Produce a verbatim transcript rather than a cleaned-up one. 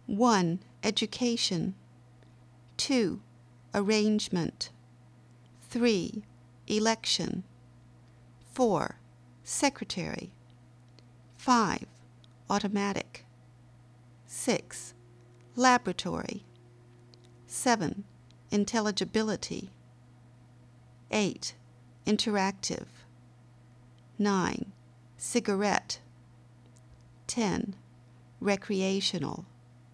one. Education. two. Arrangement. three. Election. four. Secretary. five. Automatic. six. Laboratory. seven. Intelligibility. eight. Interactive. nine. Cigarette. ten. Recreational.